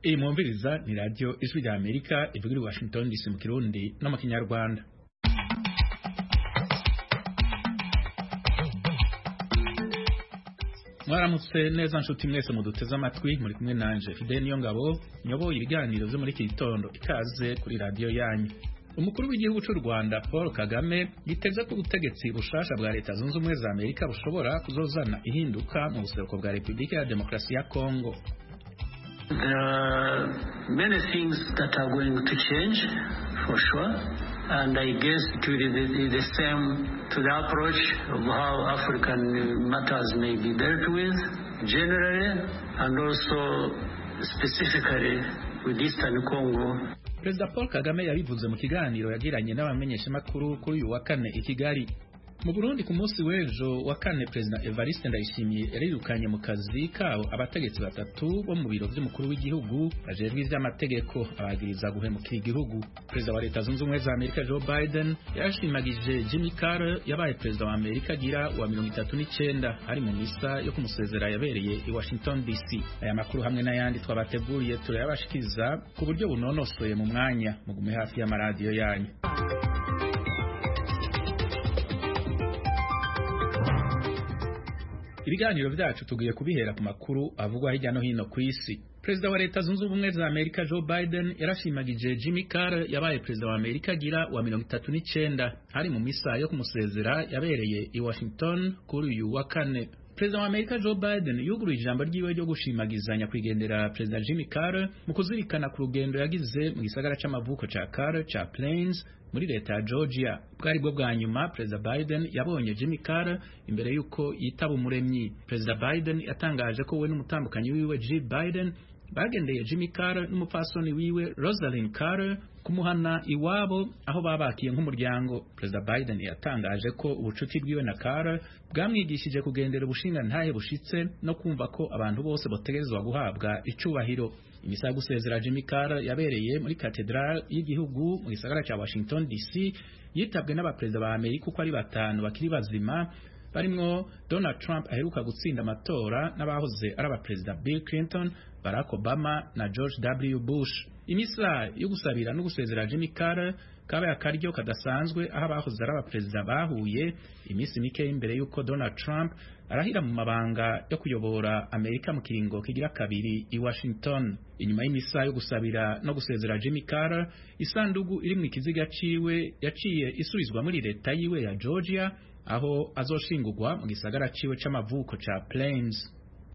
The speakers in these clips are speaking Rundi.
Iyi mwumviriza ni radio Ijwi rya Amerika ivugira i Washington DC mu Kirundi no mu Kinyarwanda. Mwaramutse neza nshuti mwese muduteze amatwi muri kumwe nanje Fidel Niyongabo nyoboye ibiganiro byo muri iki gitondo ikaze kuri radio yanyu. Umukuru w'igihugu cy'u Rwanda Paul Kagame yiteze ko ubutegetsi bushasha bwa Leta Zunze Ubumwe za Amerika bushobora kuzozana ihinduka mu buseruko bwa Repubulika ya Demokarasi ya Kongo. There are many things that are going to change for sure, and I guess it will be the same to the approach of how African matters may be dealt with generally and also specifically with Eastern Congo. Perezida Paul Kagame yabivuze mu kiganiro yagiranye n'abamenyeshamakuru kuri uyu wa kane i Kigali. Mu Burundi ku munsi w'ejo wa kane Perezida Evariste Ndayishimiye yarirukanye mu kazi kabo abategetsi batatu bo mu biro by'umukuru w'igihugu bajejwe ivy'amategeko abagiriza guhemukira igihugu. Perezida wa Leta Zunze Ubumwe za Amerika Joe Biden yashimagije Jimmy Carter yabaye perezida wa Amerika agira wa 39 hari mu misa yo kumusezera yabereye i Washington DC. Aya makuru hamwe n'ayandi twabateguriye turayabashikiza ku buryo bunonosoye mu mwanya mugume hafi y'amaradiyo yanyu. Ibiganiro byacu tugiye kubihera ku makuru avugwa hirya no hino ku isi. Perezida wa Leta Zunze Ubumwe za Amerika Joe Biden yarashimagije Jimmy Carter yabaye perezida wa Amerika agira wa 39 hari mu misa yo kumusezera yabereye i Washington kuri uyu wa kane. Perezida wa Amerika Joe Biden yuguruye ijambo ryiwe ryo gushimagizanya kwigendera Perezida Jimmy Carter mu kuzirikana ku rugendo yagize mu gisagara c'amavuko ca Carter ca Plains muri leta ya Georgia. Bwari bwo bwa nyuma Perezida Biden yabonye Jimmy Carter imbere yuko yitaba umuremyi. Perezida Biden yatangaje ko we n'umutambukanyi wiwe Jill Biden bagendeye Jimmy Carter n'umupfasoni wiwe Rosalind Carter kumuhana iwabo aho babakiye nk'umuryango. Perezida Biden yatangaje ko ubucuti bwiwe na Carter bwamwigishije kugendera ubushinga ntahe bushitse no kumva ko abantu bose botegerezwa guhabwa icubahiro. Imisa gusezera Jimmy Carter yabereye muri Cathedral y'igihugu mu gisagara ca Washington DC yitabwe n'abaperezida ba Amerika uko ari batanu bakiri bazima barimwo Donald Trump aheruka gutsinda amatora n'abahoze ari abaperezida Bill Clinton, Barack Obama na George W. Bush. Imisa yo gusabira no gusezera Jimmy Carter kabaye akaryo kadasanzwe aho abahoze ari abaperezida bahuye imisi mike imbere yuko Donald Trump arahira mu mabanga yo kuyobora Amerika mu kiringo kigira kabiri i Washington. Inyuma y'imisa yo gusabira no gusezera Jimmy Carter, isandugu iri mu ikiziga ciwe yaciye isubizwa muri leta yiwe ya Georgia aho azoshingurwa mu gisagara ciwe c'amavuko ca Plains.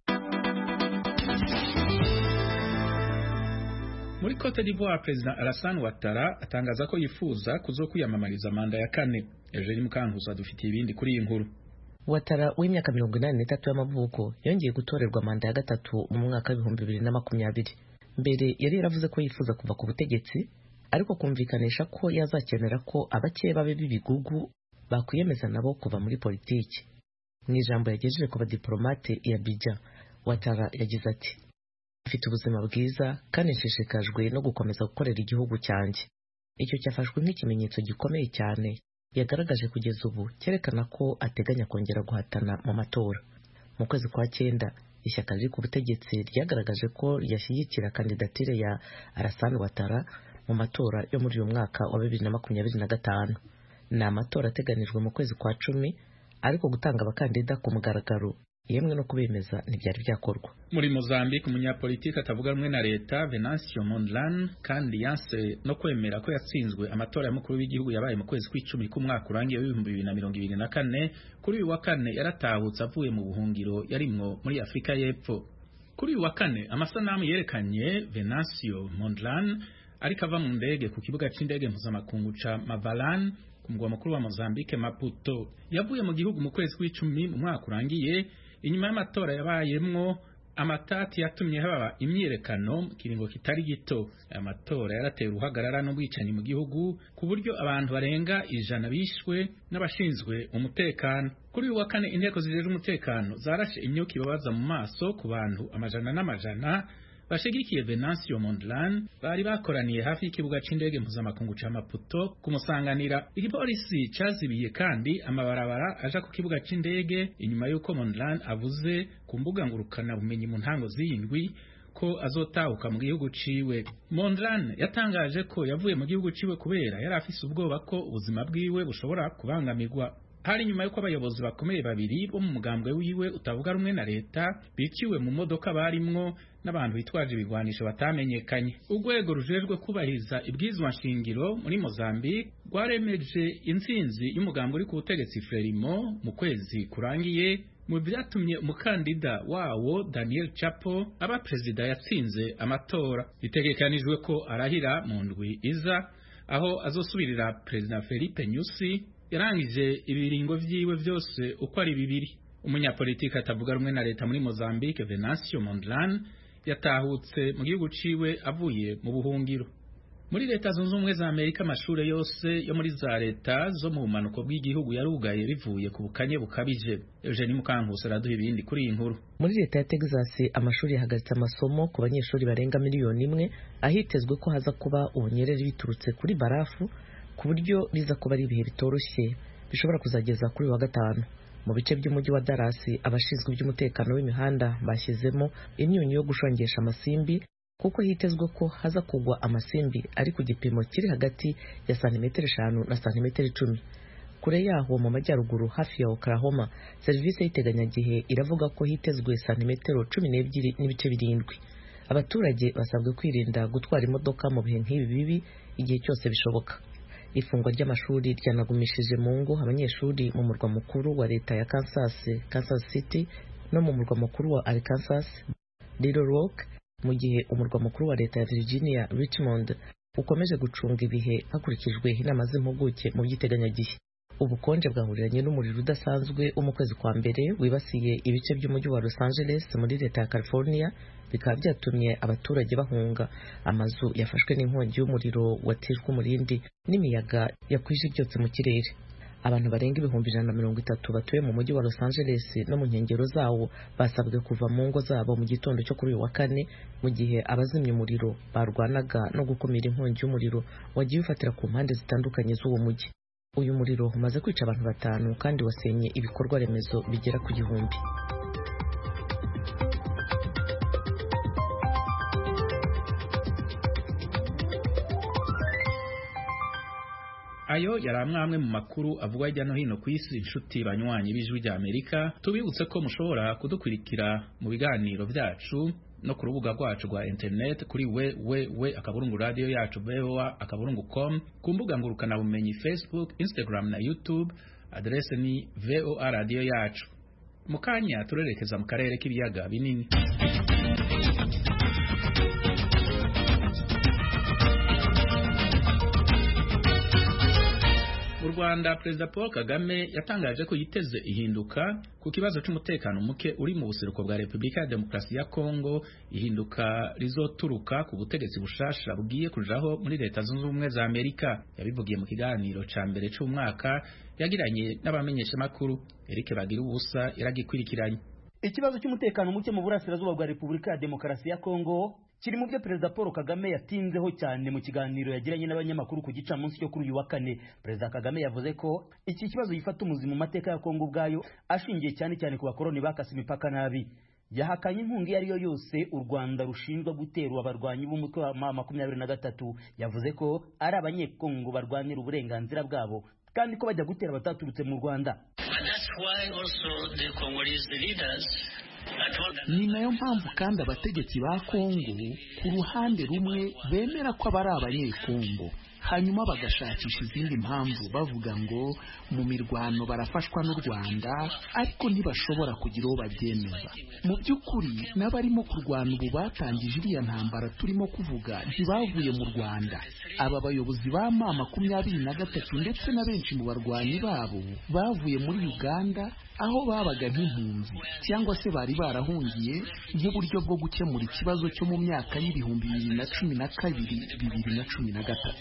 Muri Cote d'Ivoire President Alassane Ouattara atangaza ko yifuza kuzokwiyamamariza manda ya kane. Eugene Mukankuza dufitiye ibindi kuri iyi nkuru. Ouattara w'imyaka 83 y'amavuko yongeye gutorerwa manda ya gatatu mu mwaka wa 2020. Mbere yari yaravuze ko yifuza kuva ku butegetsi ariko kumvikanisha ko yazakenera ko abakeye babe b'ibigugu bakwiyemeza nabo kuva muri politiki. Mu ijambo yagejeje ku badiplomate ya Abidjan, Ouattara yagize ati: "Mfite ubuzima bwiza kandi nshishikajwe no gukomeza gukorera igihugu cyanjye." Icyo cyafashwe nk'ikimenyetso gikomeye cyane yagaragaje kugeza ubu cyerekana ko ateganya kongera guhatana mu matora. Mu kwezi kwa 9 ishyaka riri ku butegetsi ryagaragaje ko ryashyigikira kandidatire ya Alassane Ouattara mu matora yo muri uyu mwaka wa 2025. Ni amatora ateganijwe mu kwezi kwa 10 ariko gutanga abakandida ku mugaragaro yemwe no kubemeza ntibyari byakorwa. Muri Mozambique umunyapolitiki atavuga rumwe na leta Venancio Mondlane kandi yanse no kwemera ko yatsinzwe amatora ya mukuru w'igihugu yabaye mu kwezi kw'icumi k'umwaka urangiye wa 2024 kuri uyu wa kane yaratahutse avuye mu buhungiro yarimwo muri Afrika y'Epfo. Kuri uyu wa kane amasanamu yerekanye Venancio Mondlane ariko ava mu ndege ku kibuga c'indege mpuzamakungu ca Mavalane ku mugwa mukuru wa Mozambique Maputo. Yavuye mu gihugu mu kwezi kw'icumi mu mwaka urangiye inyuma y'amatora yabayemwo amatati yatumye haba imyiyerekano kiringo kitari gito. Aya matora yarateye uruhagarara n'ubwicanyi mu gihugu ku buryo abantu barenga 100 bishwe n'abashinzwe umutekano. Kuri uyu wa kane inteko zijejwe umutekano zarashe imyuka ibabaza mu maso ku bantu amajana n'amajana bashigikiye Venancio Mondlane bari bakoraniye hafi y'ikibuga c'indege mpuzamakungu ca Maputo kumusanganira. Igipolisi cazibiye kandi amabarabara aja ku kibuga c'indege inyuma y'uko Mondlane avuze ku mbuga ngurukana bumenyi mu ntango z'indwi ko azotahuka mu gihugu ciwe. Mondlane yatangaje ko yavuye mu gihugu ciwe kubera yari afise ubwoba ko ubuzima bwiwe bushobora kubangamirwa. Hari nyuma yuko abayobozi bakomeye babiri bo mu mugambwe wiwe utavuga rumwe na leta biciwe mu modoka barimwo n'abantu bitwaje ibigwanisho batamenyekanye. Urwego rujejwe kubahiriza ibwizwa nshingiro muri Mozambique rwaremeje intsinzi y'umugambwe uri ku butegetsi Frelimo mu kwezi kurangiye, mu byatumye umukandida wawo Daniel Chapo aba perezida yatsinze amatora. Bitegekanijwe ko arahira mu ndwi iza aho azosubirira perezida Felipe Nyusi yarangije ibiringo vyiwe vyose uko ari bibiri. Umunyapolitiki atavuga rumwe na leta muri Mozambique Venancio Mondlane yatahutse mu gihugu ciwe avuye mu buhungiro. Muri leta zunze ubumwe za Amerika amashure yose yo muri za leta zo mu bumanuko bw'igihugu yarugaye bivuye ku bukanye bukabije. Eugenie Mukankusi araduha ibindi kuri iyi nkuru. Muri leta ya Texas amashuri yahagaritse amasomo ku banyeshuri barenga 1 miliyoni ahitezwe ko haza kuba ubunyereri biturutse kuri barafu ku buryo biza kuba ari ibihe bitoroshye bishobora kuzageza kuri wa gatanu. Mu bice by'umujyi wa Dallas abashinzwe iby'umutekano w'imihanda bashyizemo imyunyu yo gushongesha amasimbi kuko hitezwe ko haza kugwa amasimbi ari ku gipimo kiri hagati ya santimetero 5 na santimetero 10. Kure yaho mu majyaruguru hafi ya Oklahoma serivisi y'iteganyagihe iravuga ko hitezwe santimetero 12 n'ibice 7. Abaturage basabwe kwirinda gutwara imodoka mu bihe nk'ibi bibi igihe cyose bishoboka. Ifungwa ry'amashuri ryanagumishije mu ngo abanyeshuri mu murwa mukuru wa leta ya Kansas City no mu murwa mukuru wa Arkansas Little Rock, mu gihe umurwa mukuru wa leta ya Virginia Richmond ukomeje gucunga ibihe hakurikijwe inama z'impuguke mu by'iteganyagihe. Ubukonje bwahuriranye n'umuriro udasanzwe mu kwezi kwa mbere wibasiye ibice by'umujyi wa Los Angeles muri leta ya California, bikaba byatumye abaturage bahunga. Amazu yafashwe n'inkongi y'umuriro watijwe umurindi n'imiyaga yakwije ibyotsi mu kirere. Abantu barenga 130 batuye mu mujyi wa Los Angeles no mu nkengero zawo basabwe kuva mu ngo zabo mu gitondo cyo kuri uyu wa kane, mu gihe abazimya umuriro barwanaga no gukumira inkongi y'umuriro wagiye ufatira ku mpande zitandukanye z'uwo mujyi. Uyu muriro umaze kwica abantu 5 kandi wasenye ibikorwa remezo bigera ku 1000. Ayo yari amwe mu makuru avugwa hirya no hino ku isi. Inshuti banywanyi b'Ijwi rya Amerika, tubibutse ko mushobora kudukurikira mu biganiro byacu no ku rubuga rwacu rwa internet kuri www.radioyacu.voa.com, ku mbuga ngurukana bumenyi Facebook, Instagram na YouTube. Adrese ni VOA Radio Yacu. Mukanya turerekeza mu karere k'ibiyaga binini. Mu Rwanda Perezida Paul Kagame yatangaje ko yiteze ihinduka ku kibazo cy'umutekano muke uri mu buseruko bwa Repubulika ya Demokarasi ya Kongo. Ihinduka rizoturuka ku butegetsi bushasha bugiye kujaho muri leta zunze ubumwe za Amerika. Yabivugiye mu kiganiro ca mbere cy'umwaka yagiranye n'abamenyesha makuru. Eric Bagirubusa yaragikurikiranye. Ikibazo cy'umutekano muke mu burasirazuba bwa Repubulika ya Demokarasi ya Kongo kiri mu byo Perezida Paul Kagame yatinzeho cyane mu kiganiro yagiranye n'abanyamakuru ku gicamunsi cyo kuri uyu wa kane. Perezida Kagame yavuze ko iki kibazo gifata umuzi mu mateka ya Kongo ubwayo, ashingiye cyane ku bakoloni bakase imipaka nabi. Yahakanye inkunga iyo ariyo yose u Rwanda rushinjwa guterwa abarwanyi b'umutwe wa M23. Yavuze ko ari abanyekongo barwanira uburenganzira bwabo kandi ko bajya gutera bataturutse mu Rwanda. Ni nayo mpamvu kandi abategetsi ba Kongo ku ruhande rumwe bemera ko abari abanyekongo, hanyuma bagashakisha izindi mpamvu bavuga ngo mu mirwano barafashwa n'u Rwanda ariko ntibashobora kugira uwo babyemeza. Mu by'ukuri n'abarimo kurwana ubu batangije iriya ntambara turimo kuvuga ntibavuye mu Rwanda. Aba bayobozi ba M23 ndetse na benshi mu barwanyi babo bavuye muri Uganda, aho babaga nk'impunzi cyangwa se bari barahungiye nk'uburyo bwo gukemura ikibazo cyo mu myaka y'ibihumbi 2012-2013.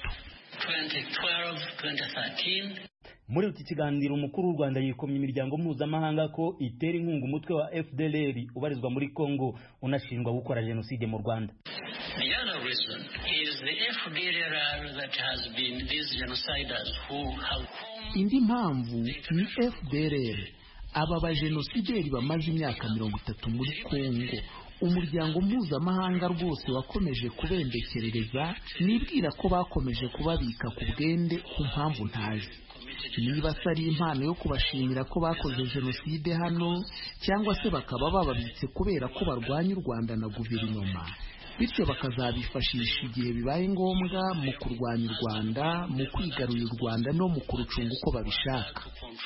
Muri iki kiganiro umukuru w'u Rwanda yikomye imiryango mpuzamahanga ko itera inkunga umutwe wa FDLR ubarizwa muri Kongo unashinjwa gukora jenoside mu Rwanda. The other reason is the FDLR that has been these genociders who have. Indi mpamvu ni FDLR, aba bajenosideri bamaze imyaka 30 muri Kongo, umuryango mpuzamahanga rwose wakomeje kubembekerereza, nibwira ko bakomeje kubabika ku bwende ku mpamvu ntazi. Niba ari impano yo kubashimira ko bakoze jenoside hano, cyangwa se bakaba bababitse kubera ko barwanya u Rwanda na guverinoma, bityo bakazabifashisha igihe bibaye ngombwa mu kurwanya u Rwanda, mu kwigarurira u Rwanda no mu kurucunga uko babishaka.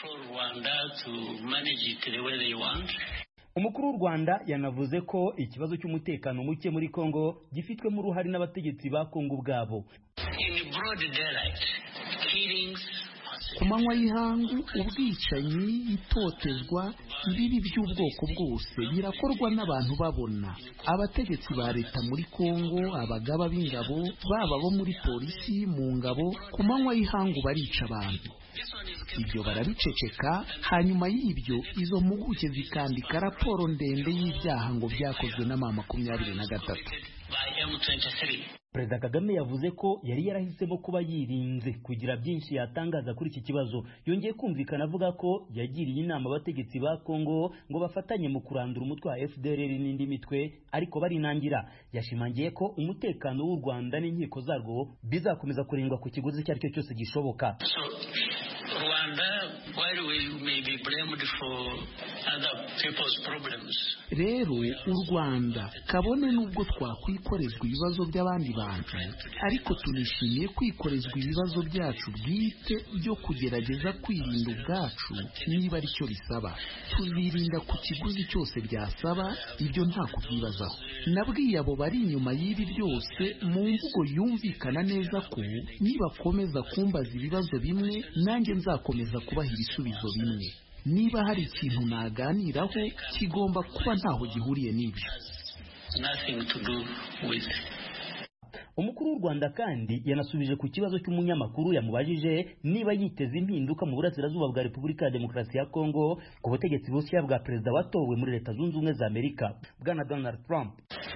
Umukuru w'u Rwanda yanavuze ko ikibazo cy'umutekano muke muri Kongo gifitwemo uruhare n'abategetsi ba Kongo ubwabo. Ku manywa y'ihangu, ubwicanyi, itotezwa, ibibi by'ubwoko bwose birakorwa n'abantu babona. Abategetsi ba leta muri Kongo, abagaba b'ingabo, baba bo muri polisi, mu ngabo, ku manywa y'ihangu barica abantu. Ibyo barabiceceka, hanyuma y'ibyo izo mpuguke zikandika raporo ndende y'ibyaha ngo byakozwe na M23. Perezida Kagame yavuze ko yari yarahisemo kuba yirinze kugira byinshi yatangaza kuri iki kibazo. Yongeye kumvikana avuga ko yagiriye inama abategetsi ba Kongo ngo bafatanye mu kurandura umutwe wa FDLR n'indi mitwe, ariko barinangira. Yashimangiye ko umutekano w'u Rwanda n'inkiko zarwo bizakomeza kurindwa ku kiguzi icyo ari cyo cyose gishoboka. Rero u Rwanda kabone nubwo twakwikorezwa ibibazo by'abandi bantu, ariko tunishimiye kwikorezwa ibibazo byacu bwite byo kugerageza kwirinda ubwacu niba ari cyo bisaba. Tuzirinda ku kiguzi cyose byasaba, ibyo nta kubyibazaho. Nabwiye abo bari inyuma y'ibi byose mu mvugo yumvikana neza ko nibakomeza kumbaza ibibazo bimwe, nanjye nzakomeza kubaha ibisubizo bimwe. Niba hari ikintu naganiraho, kigomba kuba ntaho gihuriye n'ibyo. Umukuru w'u Rwanda kandi yanasubije ku kibazo cy'umunyamakuru yamubajije niba yiteze impinduka mu burasirazuba bwa Repubulika ya Demokarasi ya Kongo ku butegetsi bushya bwa perezida watowe muri Leta Zunze Ubumwe za Amerika, Bwana Donald Trump.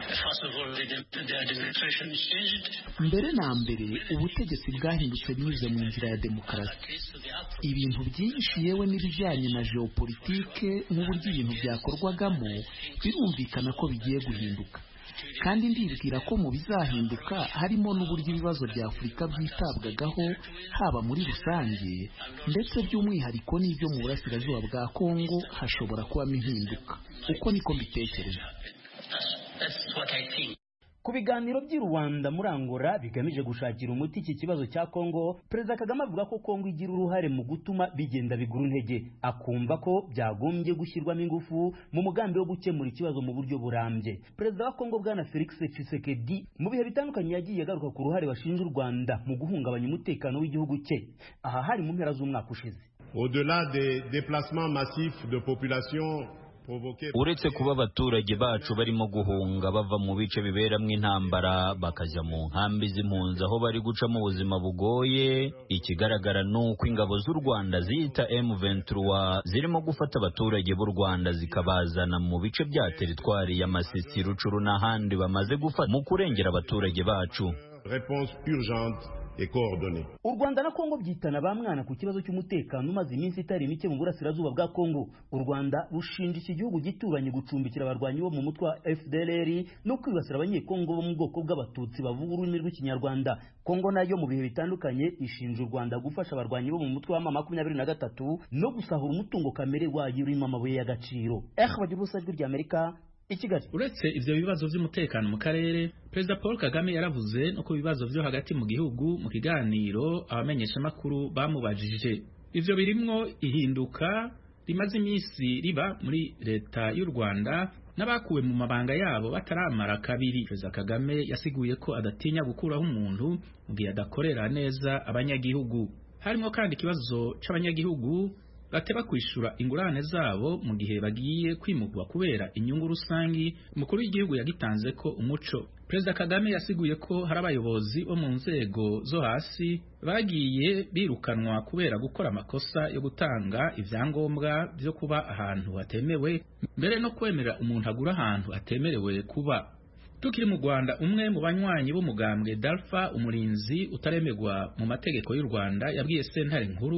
Mbere na mbere, ubutegetsi bwahindutse binyuze mu nzira ya demokarasi. Ibintu byinshi yewe n'ibijyanye na geopolitike n'uburyo ibintu byakorwagamo birumvikana ko bigiye guhinduka. Kandi ndibwira ko mu bizahinduka harimo n'uburyo ibibazo bya Afurika byitabwagaho, haba muri rusange ndetse by'umwihariko n'ibyo mu burasirazuba bwa Kongo hashobora kubamo impinduka. Uko niko mbitekereza. Ku biganiro by'i Rwanda muri Angola bigamije gushakira umuti iki kibazo cya Kongo, Perezida Kagame avuga ko Kongo igira uruhare mu gutuma bigenda bigura intege, akumva ko byagombye gushyirwamo ingufu mu mugambi wo gukemura ikibazo mu buryo burambye. Perezida wa Kongo Bwana Felix Tshisekedi mu bihe bitandukanye yagiye agaruka ku ruhare bashinja u Rwanda mu guhungabanya umutekano w'igihugu cye. Aha hari mu mpera z'umwaka ushize. Au-delà des déplacements massifs de population, uretse kuba abaturage bacu barimo guhunga bava mu bice biberamwo intambara bakajya mu nkambi z'impunzi aho bari guca mu buzima bugoye, ikigaragara nuko ingabo z'u Rwanda ziyita M23 zirimo gufata abaturage b'u Rwanda zikabazana mu bice bya teritwari ya Masisi, Rucuru n'ahandi bamaze gufata mu kurengera abaturage bacu. Réponse urgente et coordonnée. U Rwanda na Kongo byitana ba mwana ku kibazo cy'umutekano umaze iminsi itari mike mu burasirazuba bwa Kongo. U Rwanda rushinja iki gihugu gituranye gucumbikira abarwanyi bo mu mutwe wa FDLR no kwibasira abanyekongo bo mu bwoko bw'abatutsi bavuga ururimi rw'ikinyarwanda. Kongo nayo mu bihe bitandukanye ishinja u Rwanda gufasha abarwanyi bo mu mutwe wa M23 no gusahura umutungo kamere wayo urimo amabuye y'agaciro. Bagirusa rw'irya Amerika Ikigali. Uretse ivyo bibazo vy'umutekano mu karere, Perezida Paul Kagame yaravuze no ku bibazo vyo hagati mu gihugu mu kiganiro abamenyesha makuru bamubajije. Ivyo birimwo ihinduka rimaze iminsi riba muri leta y'u Rwanda n'abakuwe mu mabanga yabo bataramara kabiri. Perezida Kagame yasiguye ko adatinya gukuraho umuntu mu gihe adakorera neza abanyagihugu. Harimo kandi ikibazo c'abanyagihugu bateba kwishura ingurane zabo mu gihe bagiye kwimugwa kubera inyungu rusangi. Umukuru w'igihugu yagitanze ko umuco. Perezida Kagame yasiguye ko hari abayobozi bo mu nzego zo hasi bagiye birukanwa kubera gukora amakosa yo gutanga ivyangombwa byo kuba ahantu hatemewe, mbere no kwemera umuntu agura ahantu atemerewe kuba. Tukiri mu Rwanda, umwe mu banywanyi b'umugambwe Dalfa Umurinzi utaremerwa mu mategeko y'u Rwanda yabwiye sentare nkuru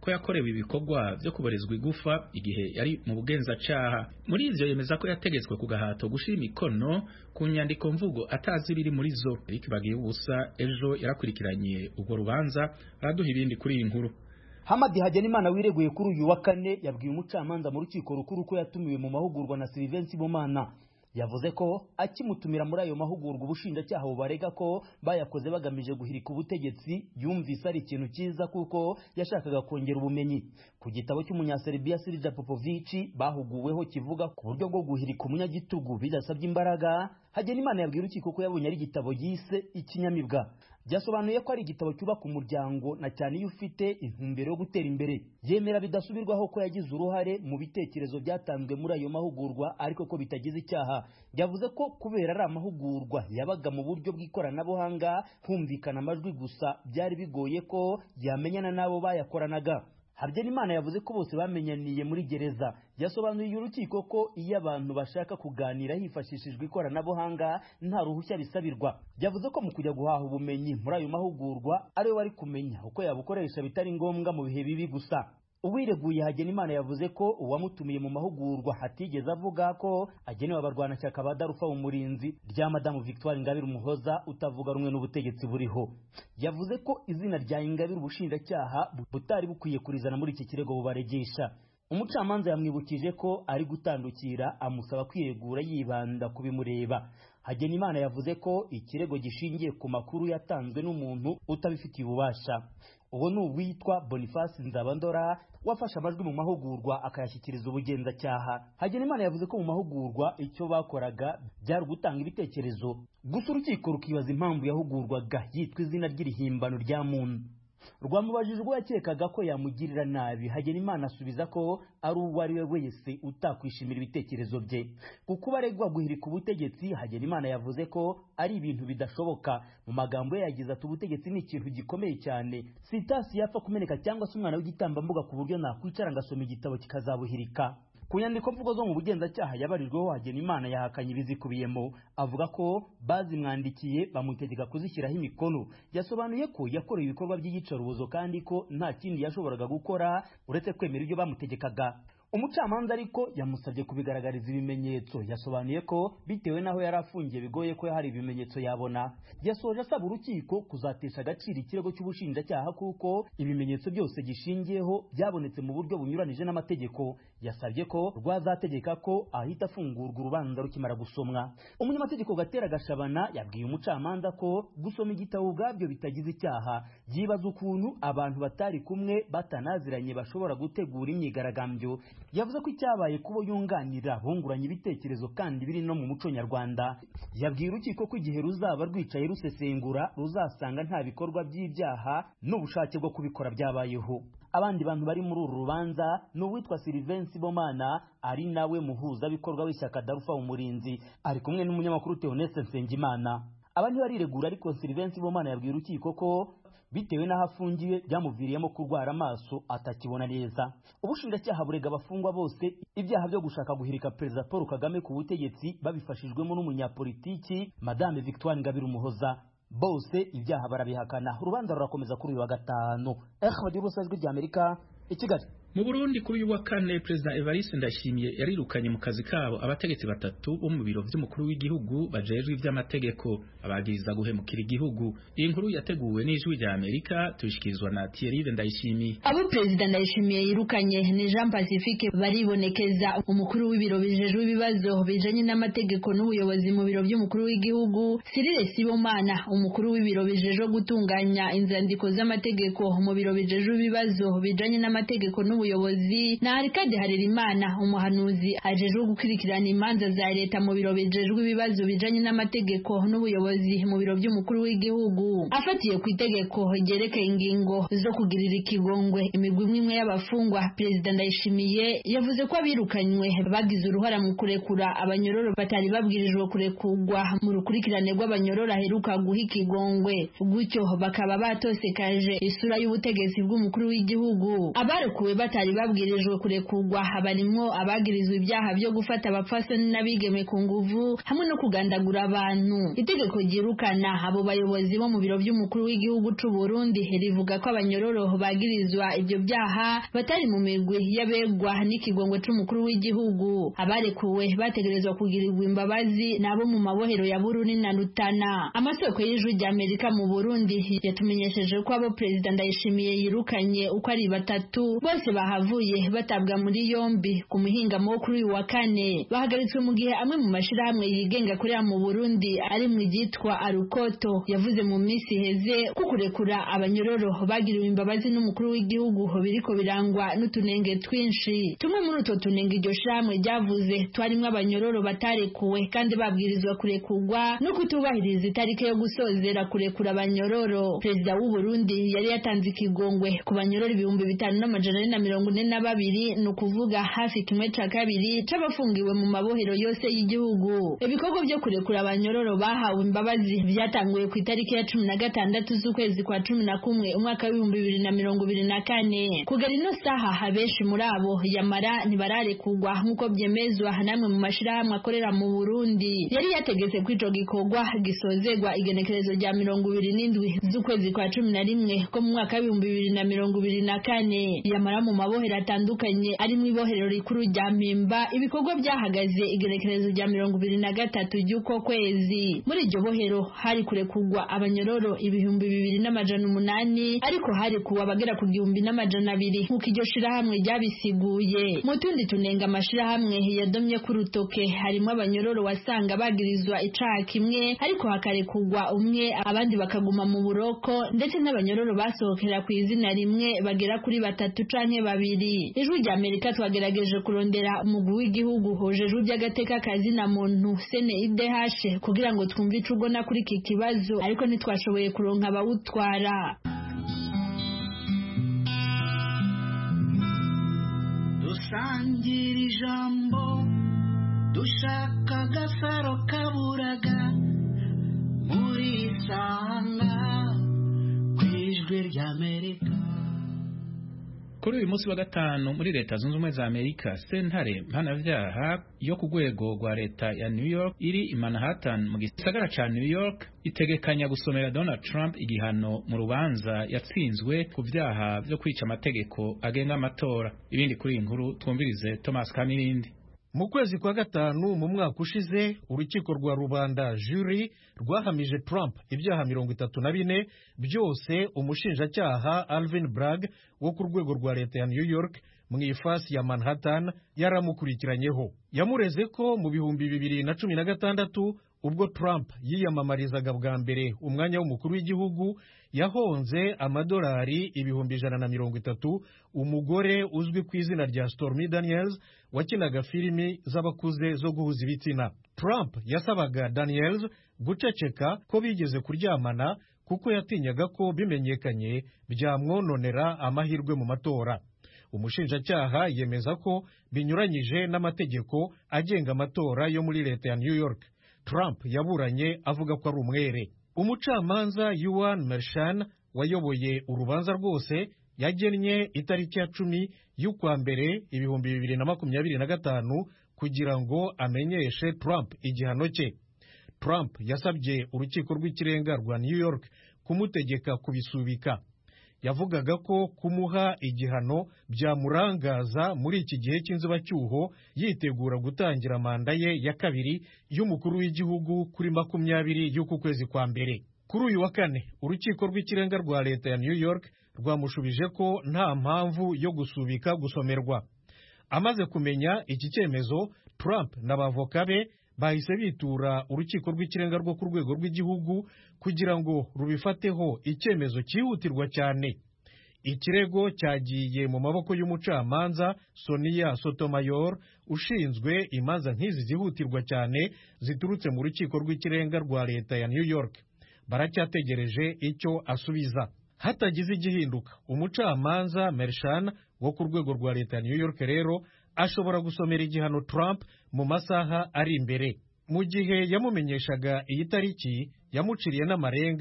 ko yakorewe ibikorwa vyo kuborezwa igufa igihe yari mu bugenzacyaha. Muri ivyo yemeza ko yategetswe ku gahato gushira imikono ku nyandiko mvugo atazi biri muri zo. Eric Bagiruwubusa ejo yarakurikiranye urwo rubanza, araduha ibindi kuri iyi nkuru. Hamadi Hagenimana wireguye kuri uyu wa kane yabwiye umucamanza mu rukiko rukuru ko yatumiwe mu mahugurwa na Sylvain Sibomana. Yavuze ko akimutumira muri ayo mahugurwa ubushinjacyaha bubarega ko bayakoze bagamije guhirika ubutegetsi, yumvise ari ikintu cyiza kuko yashakaga kongera ubumenyi. Ku gitabo cy'umunyaserbiya Srđan Popović bahuguweho kivuga ku buryo bwo guhirika umunyagitugu bidasabye imbaraga, Hagenimana yabwiye urukiko ko yabonye ari igitabo yise ikinyamibwa. Byasobanuye ko ari igitabo cyubaka umuryango na cyane iyo ufite intumbero yo gutera imbere. Yemera bidasubirwaho ko yagize uruhare mu bitekerezo byatanzwe muri ayo mahugurwa ariko ko bitagize icyaha. Yavuze ko kubera ari amahugurwa yabaga mu buryo bw'ikoranabuhanga, humvikana amajwi gusa, byari bigoye ko yamenyana n'abo bayakoranaga. Hagenimana yavuze ko bose bamenyaniye muri gereza. Yasobanuriye urukiko ko iyo abantu bashaka kuganira hifashishijwe ikoranabuhanga nta ruhushya bisabirwa. Yavuze ko mu kujya guhaha ubumenyi muri ayo mahugurwa ari we wari kumenya uko yabukoresha bitari ngombwa mu bihe bibi gusa. Uwireguye Hagenimana yavuze ko uwamutumiye mu mahugurwa hatigeze avuga ko agenewe abarwanashyaka ba Darufa umurinzi rya Madamu Victoire Ingabire Umuhoza utavuga rumwe n'ubutegetsi buriho. Yavuze ko izina rya Ingabire ubushinjacyaha butari bukwiye kurizana muri iki kirego bubaregesha. Umucamanza yamwibukije ko ari gutandukira, amusaba kwiregura yibanda kubimureba. Hagenimana yavuze ko ikirego gishingiye ku makuru yatanzwe n'umuntu utabifitiye ububasha. Uwo ni uwitwa Boniface Nzabandora wafashe amajwi mu mahugurwa akayashyikiriza ubugenzacyaha. Hagenimana yavuze ko mu mahugurwa icyo bakoraga byari gutanga ibitekerezo. Gusa urukiko rukibaza impamvu yahugurwaga yitwa izina ry'irihimbano rya muntu. Rwamubajije ubwo yakekaga ko yamugirira nabi. Hagenimana asubiza ko ari uwo ari we wese utakwishimira ibitekerezo bye. Kuko baregwa guhirika ubutegetsi, Hagenimana yavuze ko ari ibintu bidashoboka. Mu magambo ye yagize ati ubutegetsi ni ikintu gikomeye cyane, sitasi yapfa kumeneka cyangwa se umwana w'igitambambuga ku buryo nakwicara ngasoma igitabo kikazabuhirika. Ku nyandiko mvugo zo mu bugenzacyaha yabarijweho Hagenimana yahakanye ibizikubiyemo, avuga ko bazimwandikiye bamutegeka kuzishyiraho imikono. Yasobanuye ko yakoreye ibikorwa by'iyicarubozo kandi ko nta kindi yashoboraga gukora uretse kwemera ibyo bamutegekaga. Umucamanza ariko yamusabye kubigaragariza ibimenyetso. Yasobanuye ko bitewe naho yari afungiye bigoye ko hari ibimenyetso yabona. Yasoje asaba urukiko kuzatesha agaciro ikirego cy'ubushinjacyaha kuko ibimenyetso byose gishingiyeho byabonetse mu buryo bunyuranije n'amategeko. Yasabye ko rwazategeka ko ahita afungurwa urubanza rukimara gusomwa. Umunyamategeko Gatera Gashabana yabwiye umucamanza ko gusoma igitabo ubwabyo bitagize icyaha. Yibaza ukuntu abantu batari kumwe batanaziranye bashobora gutegura imyigaragambyo. Yavuze ko icyabaye kubo yunganira bunguranye ibitekerezo kandi biri no mu muco nyarwanda. Yabwiye urukiko ko igihe ruzaba rwicaye rusesengura ruzasanga nta bikorwa by'ibyaha n'ubushake bwo kubikora byabayeho. Abandi bantu bari muri uru rubanza ni uwitwa Sylvain Sibomana ari nawe muhuza bikorwa w'ishyaka Darufa umurinzi, ari kumwe n'umunyamakuru Theoneste Nsengimana. Abandi bariregura ariko Sylvain Sibomana yabwiye urukiko ko bitewe n'aho afungiwe byamuviriyemo kurwara amaso atakibona neza. Ubushinjacyaha burega abafungwa bose ibyaha byo gushaka guhirika Perezida Paul Kagame ku butegetsi babifashijwemo n'umunyapolitiki Madame Victoire Ingabire Umuhoza. Bose ibyaha barabihakana. Urubanza rurakomeza kuri uyu wa gatanu. Bagiruwubusa ijwi ry'Amerika i Kigali. Mu Burundi kuri uyu wa kane President Evariste Ndayishimiye yarirukanye mu kazi kabo abategetsi batatu bo mu biro by'umukuru w'igihugu bajejwe iby'amategeko abagiriza guhemukira igihugu. Iyi nkuru yateguwe n'ijwi rya Amerika tubishikirizwa na Thierry Ndayishimiye. Abo President Ndayishimiye yirukanye ni Jean Pacifique baribonekeza umukuru w'ibiro bijejwe ibibazo bijanye n'amategeko n'ubuyobozi mu biro by'umukuru w'igihugu, Cyril Sibomana umukuru w'ibiro bijejwe gutunganya inzandiko z'amategeko mu biro bijejwe ibibazo bijanye n'amategeko ubuyobozi na Arikade Harerimana umuhanuzi ajejwe gukurikirana imanza za leta mu biro bijejwe ibibazo bijanye n'amategeko n'ubuyobozi mu biro by'umukuru w'igihugu. Afatiye ku itegeko ryerekeye ingingo zo kugirira ikigongwe imigwi imwe y'abafungwa, President Ndayishimiye yavuze ko abirukanywe bagize uruhara mu kurekura abanyororo batari babwirijwe kurekurwa mu rukurikirane rw'abanyororo aheruka guha ikigongwe, gutyo bakaba batosekaje isura y'ubutegetsi bw'umukuru w'igihugu. Abarekuwe batari babwirijwe kurekurwa barimwo abagirizwa ibyaha byo gufata abapfasoni n'abigeme ku nguvu hamwe no kugandagura abantu. Itegeko ryirukana abo bayobozi bo mu biro by'umukuru w'igihugu c'u Burundi rivuga ko abanyororo bagirizwa ibyo byaha batari mu migwi y'abegwa n'ikigongwe c'umukuru w'igihugu. Abarekuwe bategerezwa kugirirwa imbabazi nabo mu mabohero ya Bururi na Rutana. Amasoko y'ijwi ry'Amerika mu Burundi yatumenyesheje ko abo Perezida Ndayishimiye yirukanye uko ari batatu bose bahavuye batabwa muri yombi ku muhingamo kuri uyu wa kane. Bahagaritswe mu gihe amwe mu mashirahamwe yigenga kurera mu Burundi ari mu gitwa Arukoto yavuze mu minsi heze ko kurekura abanyororo bagiriwe imbabazi n'umukuru w'igihugu biriko birangwa n'utunenge twinshi. Tumwe muri utwo tunenge iryo shamwe ryavuze twarimwe abanyororo batarekuwe kandi babwirizwa kurekurwa no kutubahiriza itariki yo gusozera kurekura abanyororo. Perezida w'u Burundi yari yatanze ikigongwe ku banyororo 5,442 ni ukuvuga hafi kimwe ca kabiri c'abafungiwe mu mabohero yose y'igihugu. Ibikorwa byo kurekura abanyororo bahawe imbabazi byatanguye ku itariki ya 16 z'ukwezi kwa 11 umwaka wa 2024. Kugera ino saha abenshi muri abo yamara ntibararekurwa nk'uko byemezwa namwe mu mashirahamwe akorera mu Burundi. Yari yategetse ko ico gikorwa gisozegwa igenekerezo rya 27 z'ukwezi kwa 11 ko mu mwaka wa 2024. Yamara mu mabohero atandukanye ari mu ibohero rikuru rya Mpimba ibikorwa byahagaze igenekerezo rya 23 ry'uko kwezi. Muri iryo bohero hari kurekurwa abanyororo 2,800 ariko hari kuwa bagera ku 1,200 nk'uko iryo shirahamwe ryabisiguye. Mu tundi tunenga amashirahamwe yadomye ku rutoke harimo abanyororo wasanga bagirizwa icaha kimwe ariko hakarekurwa umwe abandi bakaguma mu buroko ndetse n'abanyororo basohokera ku izina rimwe bagera kuri 3 canke 2. Ijwi rya Amerika twagerageje kurondera umugwi w'igihugu hojeje by'agateka kazi na muntu CNIDH kugira ngo twumve ico ugona kuri iki kibazo ariko ntitwashoboye kuronka abawutwara. Dusangira ijambo dushaka agasaro kaburaga muri sanga kwijwi rya Amerika. Kuri uyu munsi wa gatanu muri leta zunze ubumwe za Amerika sentare mpanavyaha yo ku rwego rwa leta ya New York iri i Manhattan mu gisagara ca New York itegekanya gusomera Donald Trump igihano mu rubanza yatsinzwe ku vyaha vyo kwica amategeko agenga amatora. Ibindi kuri inkuru twumvirize Thomas Kamirindi. Mu kwezi kwa gatanu mu mwaka ushize urukiko rwa rubanda jury rwahamije Trump ibyaha 34 byose umushinjacyaha Alvin Bragg wo ku rwego rwa leta ya New York mu ifasi ya Manhattan yaramukurikiranyeho. Yamureze ko mu 2016 ubwo Trump yiyamamarizaga bwa mbere umwanya w'umukuru w'igihugu yahonze amadolari 130 umugore uzwi ku izina rya Stormy Daniels wakinaga filimi z'abakuze zo guhuza ibitsina. Trump yasabaga Daniels guceceka ko bigeze kuryamana kuko yatinyaga ko bimenyekanye byamwononera amahirwe mu matora. Umushinjacyaha yemeza ko binyuranyije n'amategeko agenga amatora yo muri leta ya New York. Trump yaburanye avuga ko ari umwere. Umucamanza Yuan Mershan wayoboye urubanza rwose yagennye itariki ya 10 y'ukwa mbere 2025 kugira ngo amenyeshe Trump igihano cye. Trump yasabye urukiko rw'ikirenga rwa New York kumutegeka kubisubika. Yavugaga ko kumuha igihano byamurangaza muri iki gihe cy'inzibacyuho yitegura gutangira manda ye ya kabiri y'umukuru w'igihugu kuri 20 y'uku kwezi kwa mbere. Kuri uyu wa kane urukiko rw'ikirenga rwa leta ya New York rwamushubije ko nta mpamvu yo gusubika gusomerwa. Amaze kumenya iki cyemezo, Trump n'abavoka be bahise bitura urukiko rw'ikirenga rwo ku rwego rw'igihugu kugira ngo rubifateho icyemezo cyihutirwa cyane. Ikirego cyagiye mu maboko y'umucamanza Sonia Sotomayor ushinzwe imanza nk'izi zihutirwa cyane ziturutse mu rukiko rw'ikirenga rwa leta ya New York. Baracyategereje icyo asubiza. Hatagize igihinduka, umucamanza Mershan wo ku rwego rwa leta ya New York rero ashobora gusomera igihano Trump mu masaha ari imbere. Mu gihe yamumenyeshaga iyi tariki, yamuciriye n'amarenga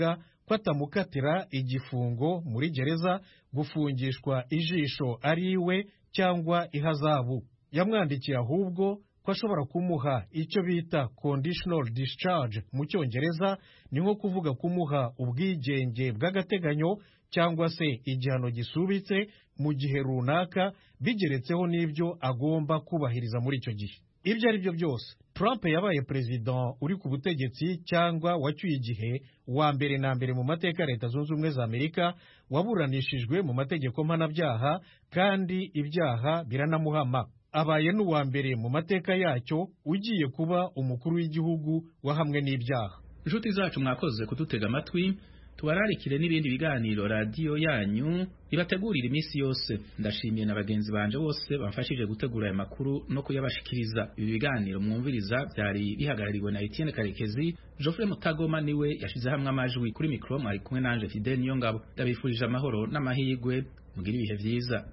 ko atamukatira igifungo muri gereza, gufungishwa ijisho ari iwe cyangwa ihazabu. Yamwandikiye ahubwo ko ashobora kumuha icyo bita conditional discharge mu Cyongereza, ni nko kuvuga kumuha ubwigenge bw'agateganyo cyangwa se igihano gisubitse mu gihe runaka, bigeretseho n'ibyo agomba kubahiriza muri icyo gihe. Ibyo ari byo byose, Trump yabaye perezida uri ku butegetsi cyangwa wacyuye igihe wa mbere na mbere mu mateka ya Leta Zunze Ubumwe za Amerika waburanishijwe mu mategeko mpanabyaha, kandi ibyaha biranamuhama. Abaye n'uwa mbere mu mateka yacyo ugiye kuba umukuru w'igihugu wahamwe n'ibyaha. Inshuti zacu, mwakoze kudutega amatwi. Tubararikire n'ibindi biganiro radiyo yanyu ibategurira iminsi yose. Ndashimiye na bagenzi banje bose bamfashije gutegura aya makuru no kuyabashikiriza. Ibi biganiro mwumviriza byari bihagarariwe na Etienne Karekezi. Geoffrey Mutagoma niwe yashize hamwe amajwi. Kuri mikro mwari kumwe nanje Fidel Niyongabo. Ndabifurije amahoro n'amahirwe, mugire ibihe byiza.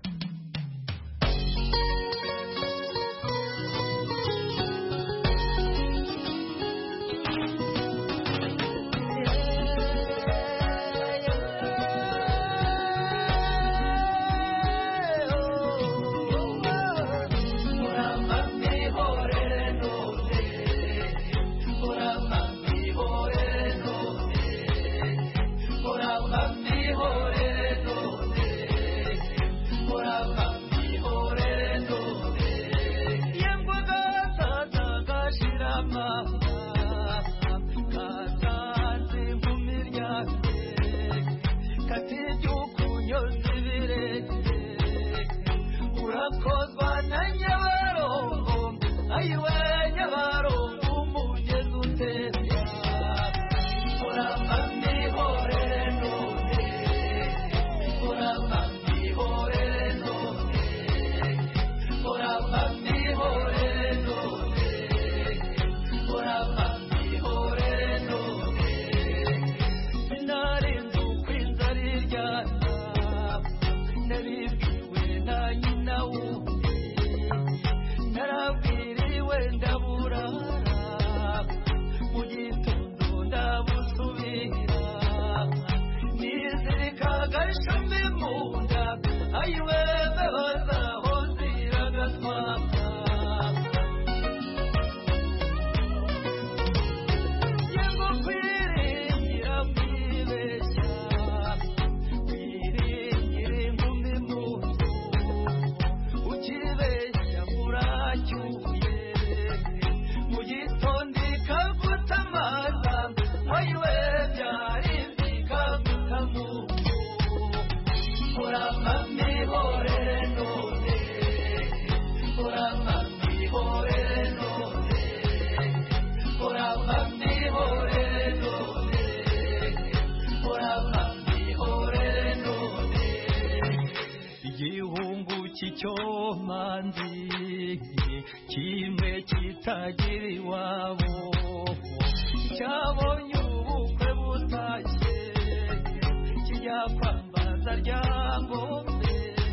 Kimwe kitagira iwabo cyabonye ubukwe butashye kijya kwambaza ryangombe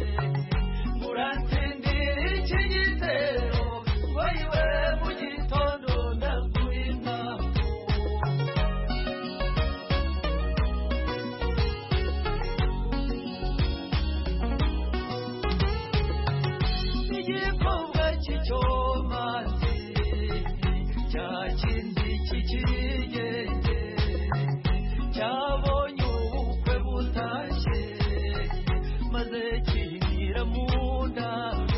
muratsindira iki gitero wayiwe mu gitondo ndaguhina igikombe cy'icyomanzi cyakindi kikigenge cyabonye ubukwe butashye maze kinira mu nda